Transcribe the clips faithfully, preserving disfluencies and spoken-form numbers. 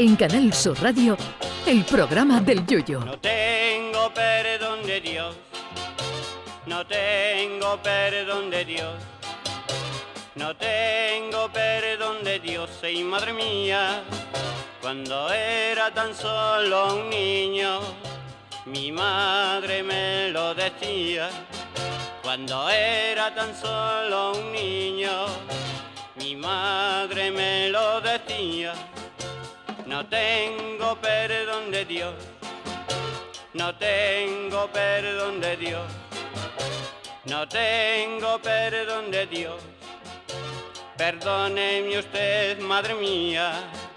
En Canal Sur Radio, el programa del Yoyo. No tengo perdón de Dios, no tengo perdón de Dios, no tengo perdón de Dios, y madre mía, cuando era tan solo un niño, mi madre me lo decía. Cuando era tan solo un niño, mi madre me lo decía. No tengo perdón de Dios, no tengo perdón de Dios, no tengo perdón de Dios. Perdóneme usted, madre mía,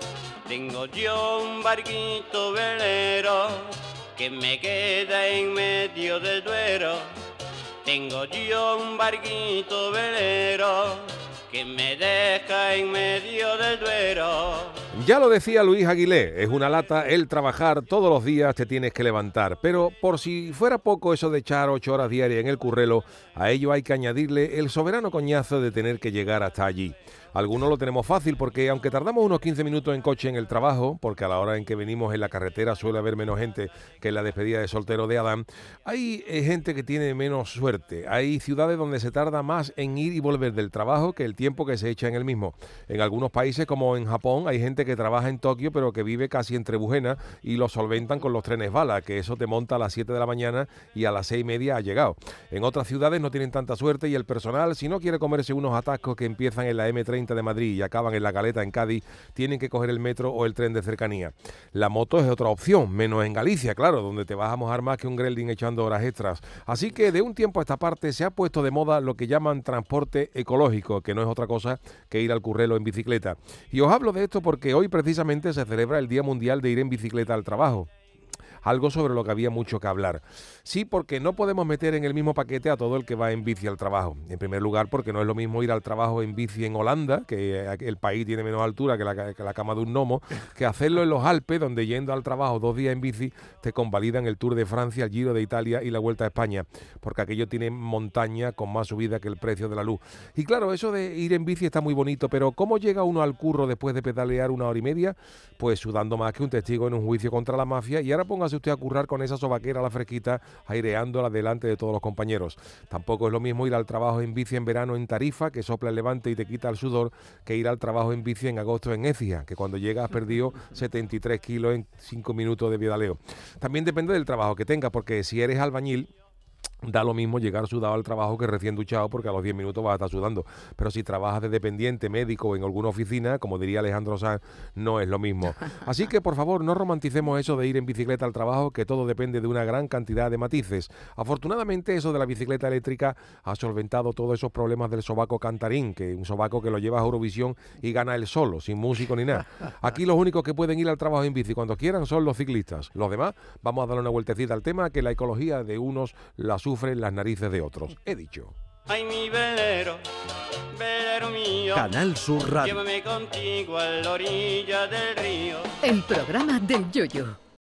tengo yo un barquito velero que me queda en medio del Duero. Tengo yo un barquito velero que me deja en medio del Duero. Ya lo decía Luis Aguilé, es una lata el trabajar, todos los días te tienes que levantar, pero por si fuera poco eso de echar ocho horas diarias en el currelo, a ello hay que añadirle el soberano coñazo de tener que llegar hasta allí. Algunos lo tenemos fácil porque aunque tardamos unos quince minutos en coche en el trabajo, porque a la hora en que venimos en la carretera suele haber menos gente que en la despedida de soltero de Adán, hay eh, gente que tiene menos suerte. Hay ciudades donde se tarda más en ir y volver del trabajo que el tiempo que se echa en el mismo. En algunos países como en Japón hay gente que trabaja en Tokio pero que vive casi en Trebujena y lo solventan con los trenes bala, que eso te monta a las siete de la mañana y a las seis y media ha llegado. En otras ciudades no tienen tanta suerte y el personal, si no quiere comerse unos atascos que empiezan en la eme treinta de Madrid y acaban en La Caleta en Cádiz, tienen que coger el metro o el tren de cercanía. La moto es otra opción, menos en Galicia, claro, donde te vas a mojar más que un gremlin echando horas extras. Así que de un tiempo a esta parte se ha puesto de moda lo que llaman transporte ecológico, que no es otra cosa que ir al currelo en bicicleta. Y os hablo de esto porque hoy precisamente se celebra el Día Mundial de ir en bicicleta al trabajo. Algo sobre lo que había mucho que hablar. Sí, porque no podemos meter en el mismo paquete a todo el que va en bici al trabajo. En primer lugar, porque no es lo mismo ir al trabajo en bici en Holanda, que el país tiene menos altura que la, que la cama de un gnomo, que hacerlo en los Alpes, donde yendo al trabajo dos días en bici te convalidan el Tour de Francia, el Giro de Italia y la Vuelta a España, porque aquello tiene montaña con más subida que el precio de la luz. Y claro, eso de ir en bici está muy bonito, pero ¿cómo llega uno al curro después de pedalear una hora y media? Pues sudando más que un testigo en un juicio contra la mafia. Y ahora póngase usted a currar con esa sobaquera a la fresquita, aireándola delante de todos los compañeros. Tampoco es lo mismo ir al trabajo en bici en verano en Tarifa, que sopla el levante y te quita el sudor, que ir al trabajo en bici en agosto en Écija, que cuando llegas has perdido setenta y tres kilos en cinco minutos de pedaleo. También depende del trabajo que tengas, porque si eres albañil, da lo mismo llegar sudado al trabajo que recién duchado, porque a los diez minutos vas a estar sudando. Pero si trabajas de dependiente, médico o en alguna oficina, como diría Alejandro Sanz, no es lo mismo. Así que, por favor, no romanticemos eso de ir en bicicleta al trabajo, que todo depende de una gran cantidad de matices. Afortunadamente, eso de la bicicleta eléctrica ha solventado todos esos problemas del sobaco cantarín, que un sobaco que lo llevas a Eurovisión y gana él solo, sin músico ni nada. Aquí los únicos que pueden ir al trabajo en bici cuando quieran son los ciclistas. Los demás, vamos a darle una vueltecita al tema, que la ecología de unos la sufren las narices de otros. He dicho. Ay, mi velero, velero mío, Canal Sur Radio. Llévame contigo a la orilla del río. El programa del Yoyo.